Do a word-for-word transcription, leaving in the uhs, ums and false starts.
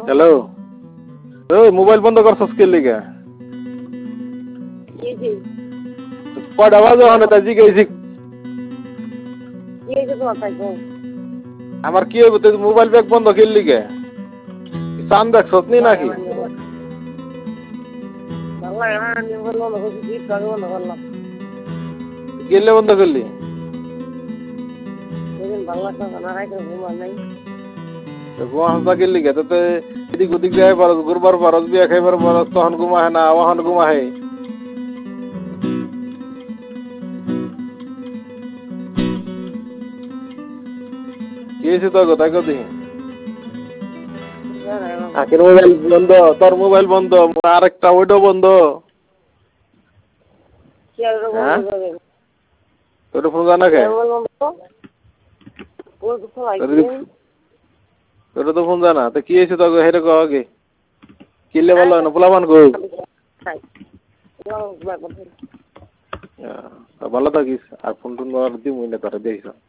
hello ওই mobile বন্ধ করছস কে লিগা জি জি কয়টা বাজে ওখানে তাই জিজ্ঞেসি কি হয়েছে তোমার তাই কও আমার কি হইব তুই মোবাইল ব্যাগ বন্ধ কে লিগা চান দেখছস নি নাকি বাংলা গান নিয়ে বললো না কিছু গীত গান বন্ধ করলাম গেলে বন্ধ করলি সেদিন বাংলা গান রাইতে ঘুমান নাই ঘুমা হাসা কে লিগা তো এদিক ওদিক যাই পারস ঘুরবার পারস বিয়া খাইবার পারস তখন ঘুমাহে না ওখান ঘুমাহে কি হয়েছে তোর তাই কদি আখির মোবাইল বন্ধ তোর মোবাইল বন্ধ আরেকটা ওইটাও বন্ধ তোর ফোন জানা কে তোর তো ফোন জানা তো কি হয়েছে তোকে হেরে কো আগে কিলে বলো না পোলাপান কো ভালো থাকিস আর ফোন টোন দিমই না তোরা দেখিস